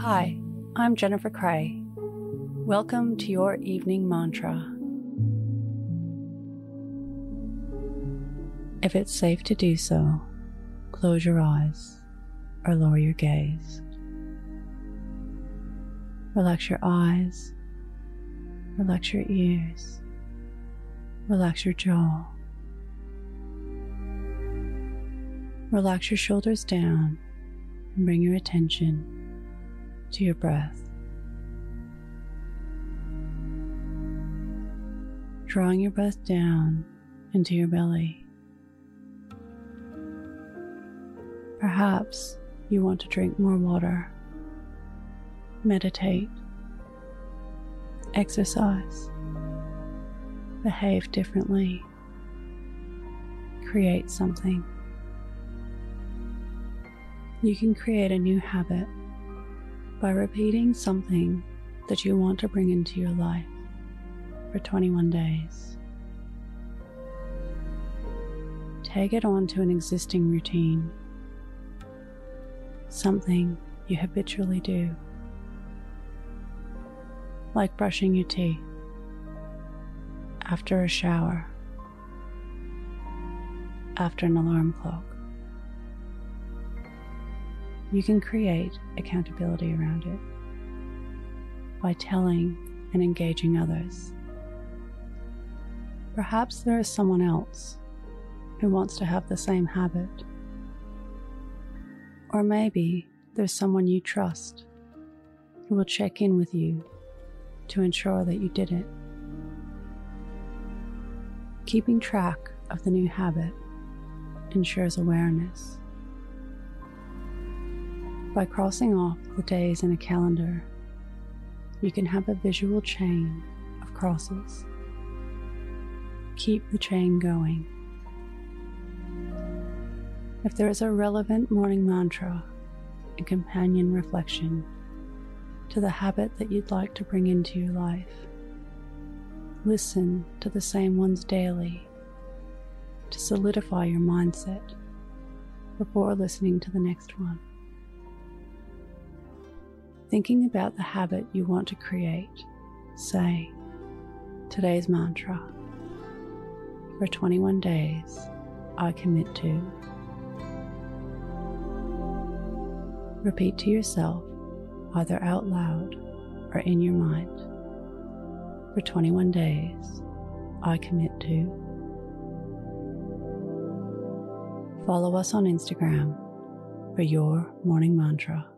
Hi, I'm Jennifer Cray. Welcome to your evening mantra. If it's safe to do so, close your eyes or lower your gaze. Relax your eyes, relax your ears, relax your jaw. Relax your shoulders down and bring your attention to your breath. Drawing your breath down into your belly. Perhaps you want to drink more water, meditate, exercise, behave differently, create something. You can create a new habit by repeating something that you want to bring into your life for 21 days. Tag it on to an existing routine, something you habitually do, like brushing your teeth, after a shower, after an alarm clock. You can create accountability around it by telling and engaging others. Perhaps there is someone else who wants to have the same habit. Or maybe there's someone you trust who will check in with you to ensure that you did it. Keeping track of the new habit ensures awareness. By crossing off the days in a calendar, you can have a visual chain of crosses. Keep the chain going. If there is a relevant morning mantra and companion reflection to the habit that you'd like to bring into your life, listen to the same ones daily to solidify your mindset before listening to the next one. Thinking about the habit you want to create, say, today's mantra, for 21 days, I commit to. Repeat to yourself, either out loud or in your mind, for 21 days, I commit to. Follow us on Instagram for your morning mantra.